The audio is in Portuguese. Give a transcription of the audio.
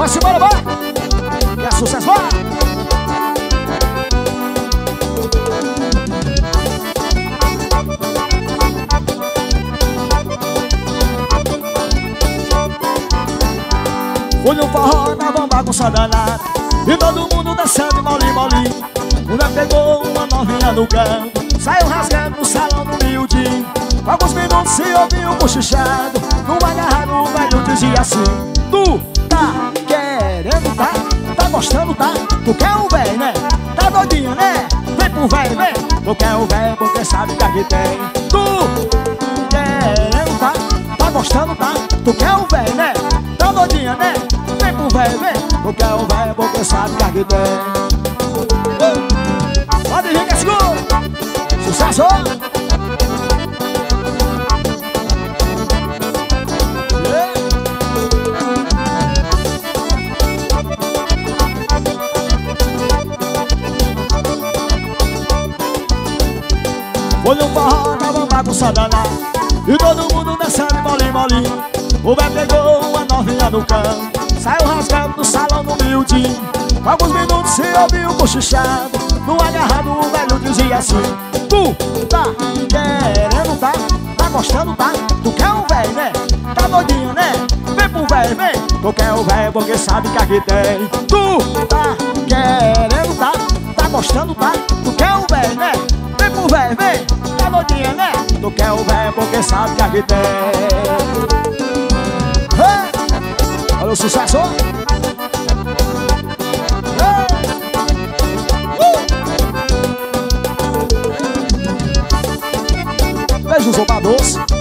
vai, simbora, vai! Que é sucesso, vai! Fui no forró, tava uma bagunça danada e todo mundo dançando molinho, molinho. Mulher pegou uma novinha no canto, saiu rasgando no salão do miudinho. Alguns minutos se ouviu um cochichado, no agarrado o velho dizia assim: tu tá querendo, tá? Tá gostando, tá? Tu quer o velho, né? Tá doidinha, né? Vem pro velho, vem! Tu quer o velho porque sabe que aqui tem. Tu querendo, tá? Tá gostando, tá? Tu quer o velho, né? Tá doidinha, né? Vem pro velho, vem! Tu quer o velho porque sabe que aqui tem. Pode vir que é seguro! Sucesso! Foi no forró, tava uma bagunça danada e todo mundo dançando molinho, molinho. O velho pegou uma novinha no canto, saiu rasgando no salão do miudinho. Alguns minutos se ouviu um cochichado, no agarrado o velho dizia assim: tu tá querendo, tá? Tá gostando, tá? Tu quer o velho, né? Tá doidinho, né? Vem pro velho, vem! Tu quer o velho porque sabe que aqui tem. Tu tá querendo, tá? Tá gostando, tá? Tu quer o velho, né? Vem pro velho, vem! Tá doidinha, né? Tu quer o velho porque sabe que aqui tem. Hey! Olha o sucesso! Hey! Beijo, zombadores!